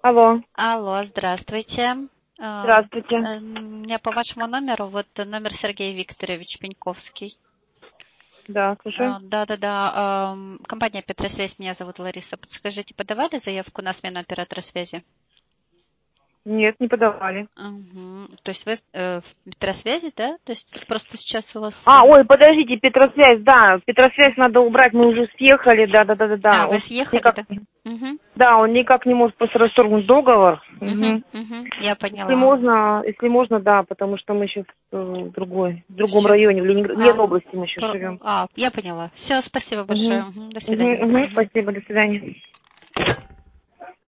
Алло. Алло, здравствуйте. Здравствуйте. У меня по вашему номеру, вот номер Сергей Викторович Пеньковский. Да, слушаю. Да. Компания Петросвязь, меня зовут Лариса. Подскажите, подавали заявку на смену оператора связи? Нет, не подавали. Угу. То есть вы в Петросвязи, да? То есть просто сейчас у вас... Ой, подождите, Петросвязь, да. Петросвязь надо убрать, мы уже съехали, да. вы Он съехали, никак, да? Угу. да, он никак не может просто расторгнуть договор. Угу. Мгм. Угу. Я Если поняла. можно, да, потому что мы сейчас в другом Все. районе, в Ленобласти мы сейчас живем. Я поняла. Все, спасибо большое. Мгм. До свидания. Мгм. Спасибо, до свидания.